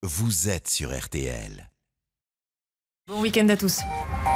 vous êtes sur RTL. Bon week-end à tous.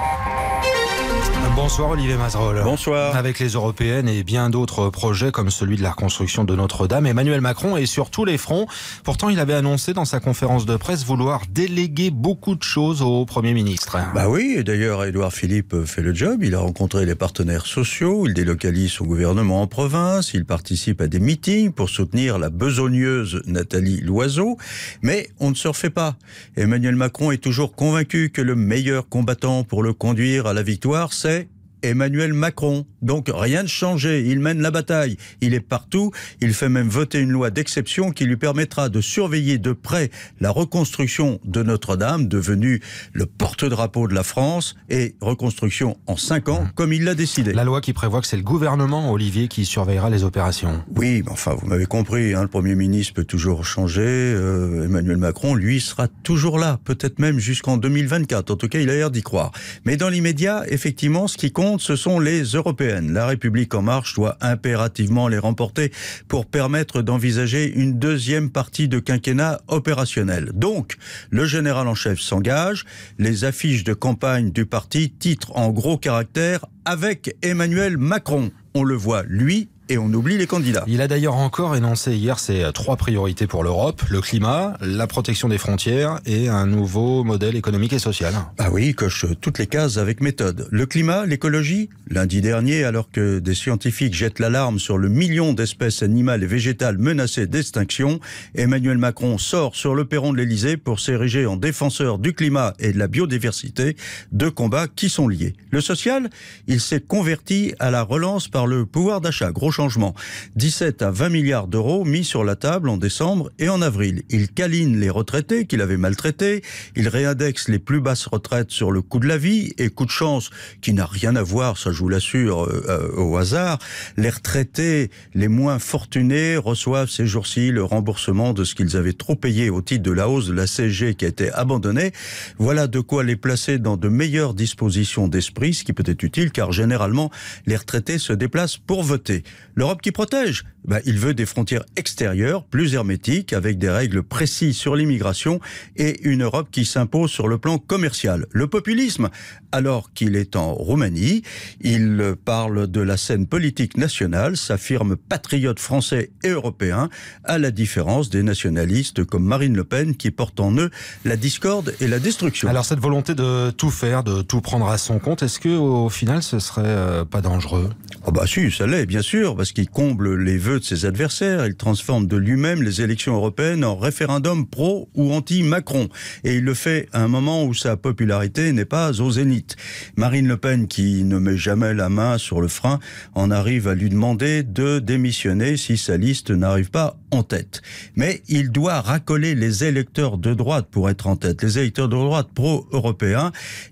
Bonsoir Olivier Mazerolle. Bonsoir. Avec les européennes et bien d'autres projets comme celui de la reconstruction de Notre-Dame, Emmanuel Macron est sur tous les fronts. Pourtant, il avait annoncé dans sa conférence de presse vouloir déléguer beaucoup de choses au Premier ministre. Bah oui, et d'ailleurs Édouard Philippe fait le job. Il a rencontré les partenaires sociaux, il délocalise son gouvernement en province, il participe à des meetings pour soutenir la besogneuse Nathalie Loiseau. Mais on ne se refait pas. Emmanuel Macron est toujours convaincu que le meilleur combattant pour le conduire à la victoire, c'est Emmanuel Macron. Donc rien de changé, il mène la bataille, il est partout, il fait même voter une loi d'exception qui lui permettra de surveiller de près la reconstruction de Notre-Dame, devenue le porte-drapeau de la France, et reconstruction en 5 ans, comme il l'a décidé. La loi qui prévoit que c'est le gouvernement, Olivier, qui surveillera les opérations. Oui, mais enfin, vous m'avez compris, le Premier ministre peut toujours changer, Emmanuel Macron, lui, sera toujours là, peut-être même jusqu'en 2024, en tout cas il a l'air d'y croire. Mais dans l'immédiat, effectivement, ce qui compte, ce sont les européennes. La République en marche doit impérativement les remporter pour permettre d'envisager une deuxième partie de quinquennat opérationnel. Donc, le général en chef s'engage, les affiches de campagne du parti titrent en gros caractères « Avec Emmanuel Macron ». On le voit, lui, et on oublie les candidats. Il a d'ailleurs encore énoncé hier ses 3 priorités pour l'Europe, le climat, la protection des frontières et un nouveau modèle économique et social. Ah oui, il coche toutes les cases avec méthode. Le climat, l'écologie. Lundi dernier, alors que des scientifiques jettent l'alarme sur le million d'espèces animales et végétales menacées d'extinction, Emmanuel Macron sort sur le perron de l'Élysée pour s'ériger en défenseur du climat et de la biodiversité, 2 combats qui sont liés. Le social, il s'est converti à la relance par le pouvoir d'achat. Gros changement. 17 à 20 milliards d'euros mis sur la table en décembre et en avril. Il câline les retraités qu'il avait maltraités, il réindexe les plus basses retraites sur le coût de la vie, et coup de chance qui n'a rien à voir, ça je vous l'assure, au hasard, les retraités les moins fortunés reçoivent ces jours-ci le remboursement de ce qu'ils avaient trop payé au titre de la hausse de la CSG qui a été abandonnée. Voilà de quoi les placer dans de meilleures dispositions d'esprit, ce qui peut être utile car généralement les retraités se déplacent pour voter. L'Europe qui protège, il veut des frontières extérieures, plus hermétiques, avec des règles précises sur l'immigration et une Europe qui s'impose sur le plan commercial. Le populisme, alors qu'il est en Roumanie, il parle de la scène politique nationale, s'affirme patriote français et européen, à la différence des nationalistes comme Marine Le Pen qui portent en eux la discorde et la destruction. Alors cette volonté de tout faire, de tout prendre à son compte, est-ce qu'au final ce serait pas dangereux ? Si, ça l'est, bien sûr, parce qu'il comble les vœux de ses adversaires, il transforme de lui-même les élections européennes en référendum pro ou anti-Macron. Et il le fait à un moment où sa popularité n'est pas au zénith. Marine Le Pen, qui ne met jamais la main sur le frein, en arrive à lui demander de démissionner si sa liste n'arrive pas en tête. Mais il doit racoler les électeurs de droite pour être en tête, les électeurs de droite pro-européens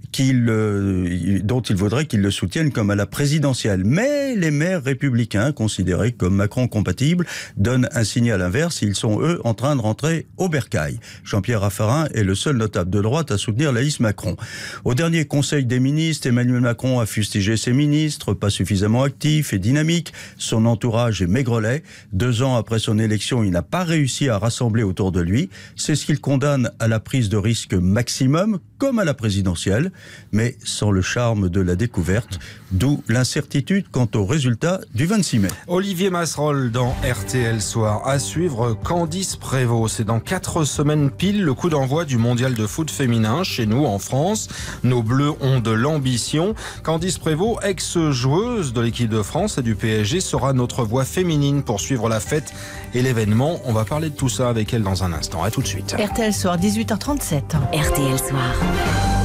dont il vaudrait qu'ils le soutiennent comme à la présidentielle. Mais les maires républicains, considérés comme Macron compatibles, donnent un signal inverse. Ils sont, eux, en train de rentrer au bercail. Jean-Pierre Raffarin est le seul notable de droite à soutenir la liste Macron. Au dernier Conseil des ministres, Emmanuel Macron a fustigé ses ministres, pas suffisamment actifs et dynamiques. Son entourage est maigrelet. 2 ans après son élection, il n'a pas réussi à rassembler autour de lui. C'est ce qu'il condamne à la prise de risque maximum, comme à la présidentielle, mais sans le charme de la découverte, d'où l'incertitude quant au résultat du 26 mai. Olivier Mazerolle dans RTL Soir. À suivre, Candice Prévost. C'est dans 4 semaines pile le coup d'envoi du mondial de foot féminin chez nous en France. Nos Bleus ont de l'ambition. Candice Prévost, ex-joueuse de l'équipe de France et du PSG, sera notre voix féminine pour suivre la fête et l'événement. On va parler de tout ça avec elle dans un instant. À tout de suite. RTL Soir, 18h37. RTL Soir.